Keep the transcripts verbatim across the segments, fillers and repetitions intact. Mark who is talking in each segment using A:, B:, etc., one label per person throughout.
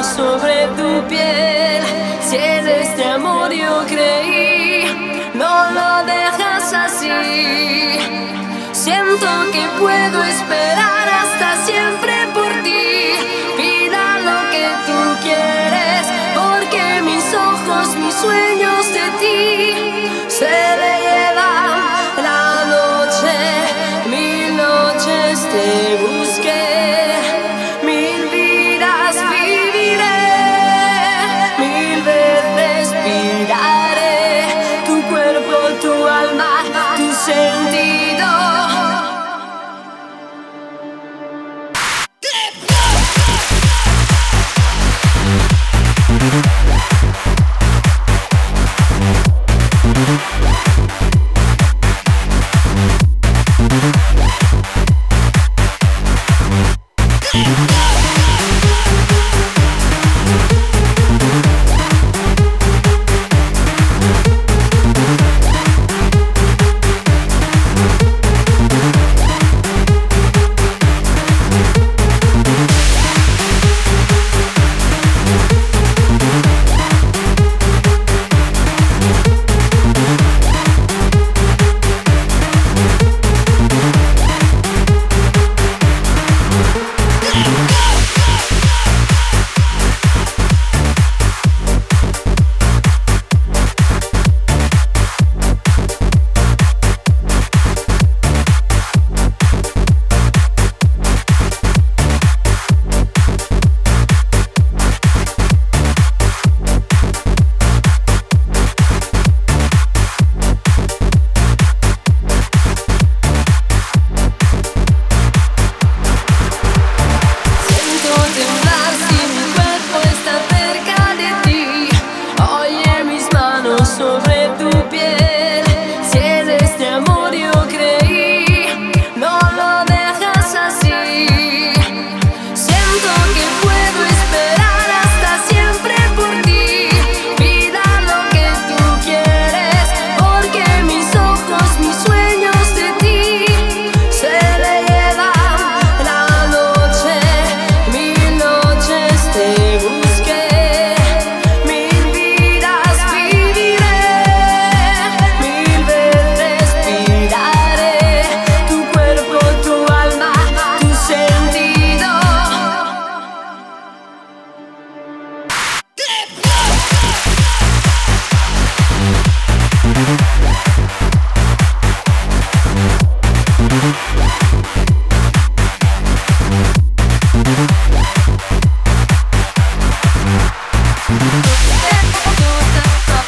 A: manos sobre tu piel. Si en este amor yo creí, no lo dejas así. Siento que puedo esperar hasta siempre por ti. Pida lo que tú quieres, porque mis ojos, mis sueños de ti se le llevan la noche. Mil noches te busqué, mil vidas viviré, mil veces pillaré tu cuerpo, tu alma, tu sentido. Sobre tu piel, si en este amor yo creí, no lo dejas así. Siento que puedo esperar hasta siempre por ti. Pida lo que tú quieres, porque mis ojos, mis sueños de ti se le llevan la noche. Mil noches te busqué.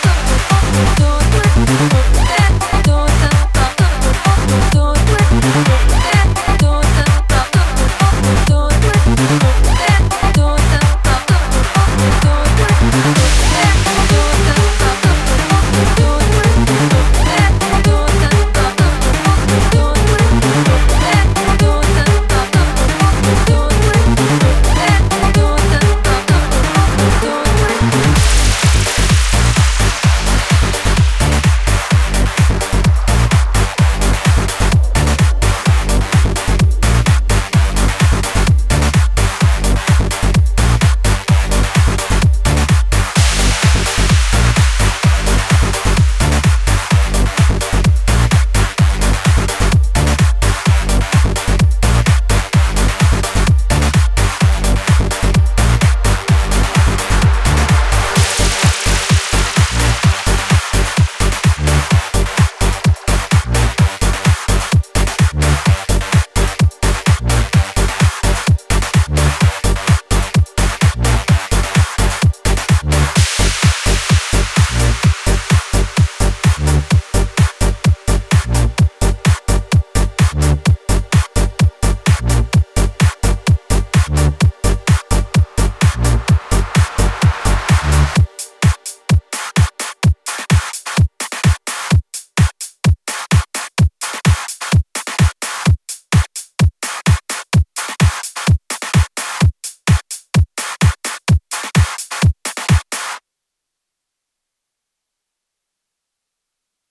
B: Do